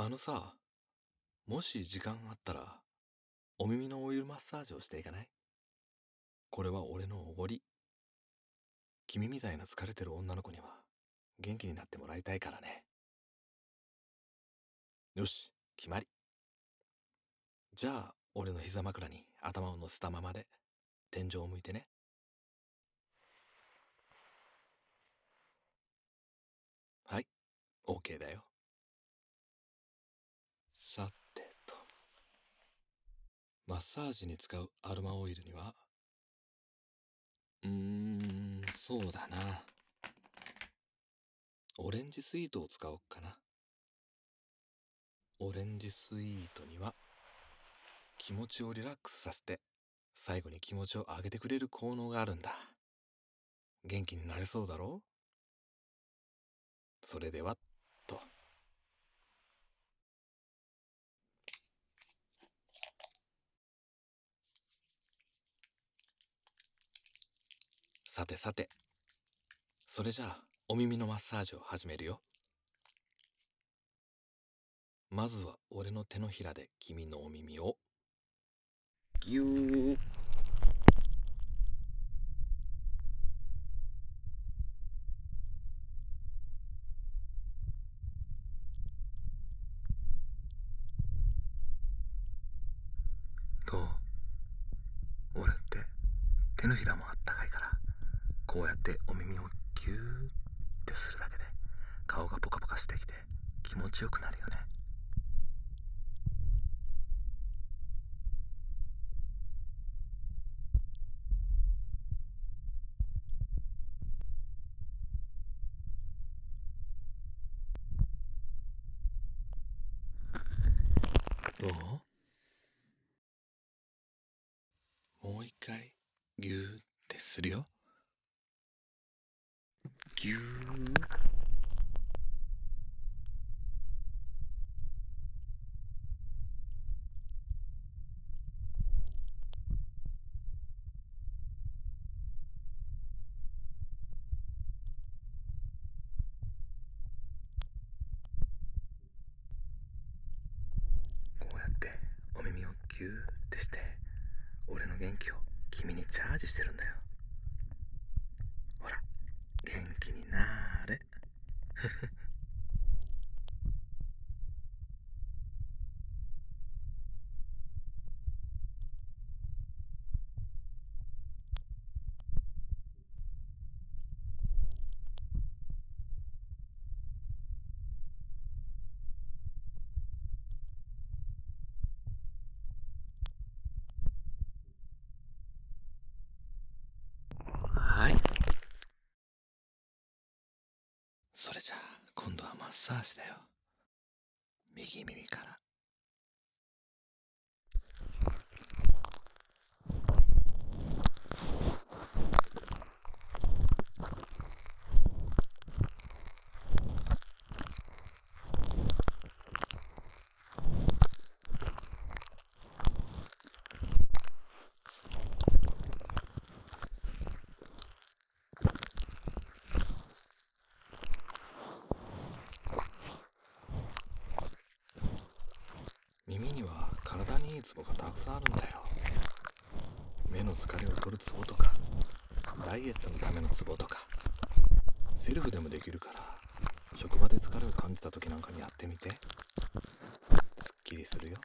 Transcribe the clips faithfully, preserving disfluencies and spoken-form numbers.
あのさ、もし時間あったら、お耳のオイルマッサージをしていかない？これは俺のおごり。君みたいな疲れてる女の子には、元気になってもらいたいからね。よし、決まり。じゃあ、俺の膝枕に頭を乗せたままで、天井を向いてね。はい、OK だよ。さてと。マッサージに使うアロマオイルには、うーん、そうだな。オレンジスイートを使おうかな。オレンジスイートには、気持ちをリラックスさせて、最後に気持ちを上げてくれる効能があるんだ。元気になれそうだろう？それでは、と。さてさて、それじゃあ、お耳のマッサージを始めるよ。まずは俺の手のひらで君のお耳をぎゅー。どう？俺って手のひらもあったかいから、こうやってお耳をギューってするだけで顔がポカポカしてきて気持ちよくなるよね。どう？もう一回ギューってするよ。ギュー。こうやってお耳をギューってして、俺の元気を君にチャージしてるんだよ。ほら、元気になーれ。はい。それじゃあ、今度はマッサージだよ。右耳から。耳には体にいいツボがたくさんあるんだよ。目の疲れを取るツボとか、ダイエットのためのツボとか、セルフでもできるから、職場で疲れを感じた時なんかにやってみて。すっきりするよ。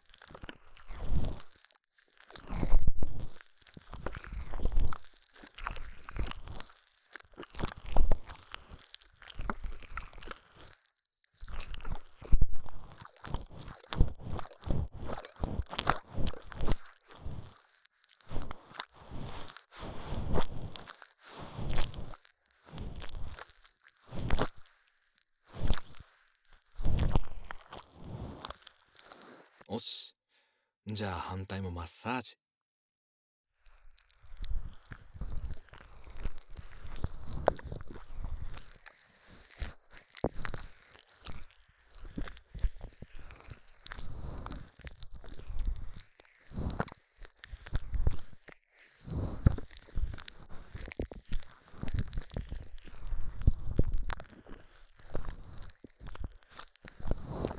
おし。じゃあ反対もマッサージ。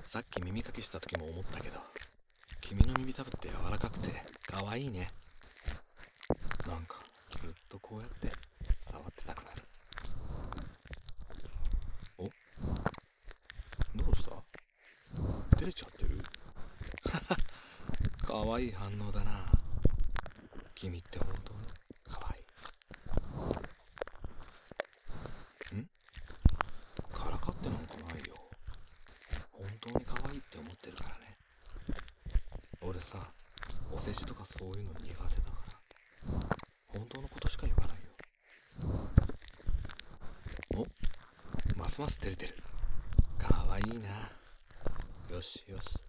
さっき耳かきした時も思ったけど、君の耳たぶって柔らかくて可愛いね。なんかずっとこうやって触ってたくなる。お、どうした？照れちゃってる？可愛い反応だな。君って本当に可愛い。ん？からかってなんかないよ。本当に可愛いって思ってるからね。俺さ、お世辞とかそういうの苦手だから、本当のことしか言わないよ。お、ますます照れてる。可愛いな。よしよし。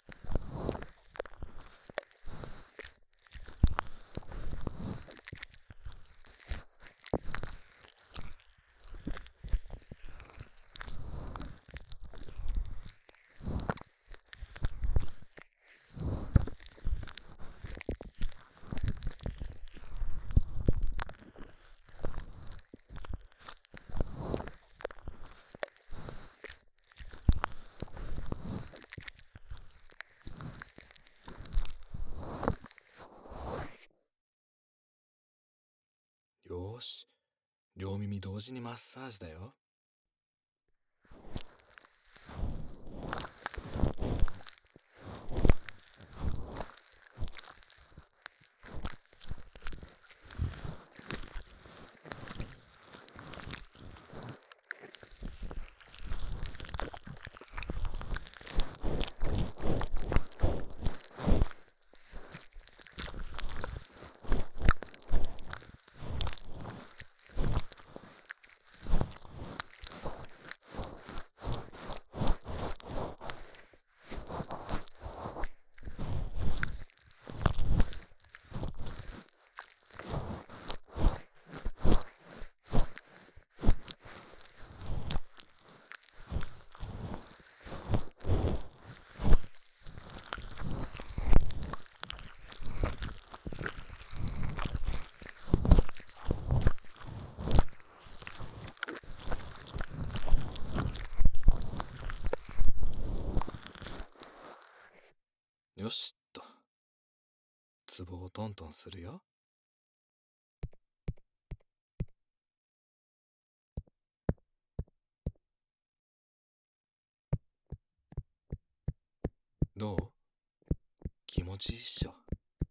よーし、両耳同時にマッサージだよ。よしっと、ツボをトントンするよ。どう？気持ちいいっしょ。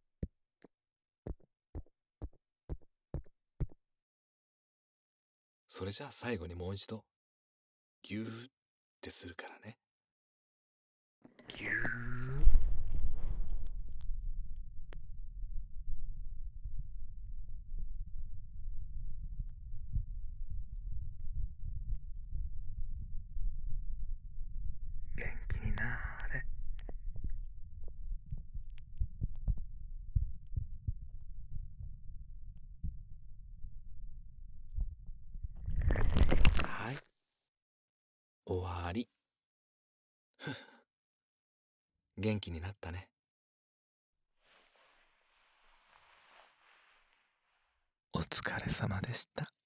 それじゃあ最後にもう一度ギューってするからね。ギュー。元気になーれ。はい、終わり。元気になったね。お疲れ様でした。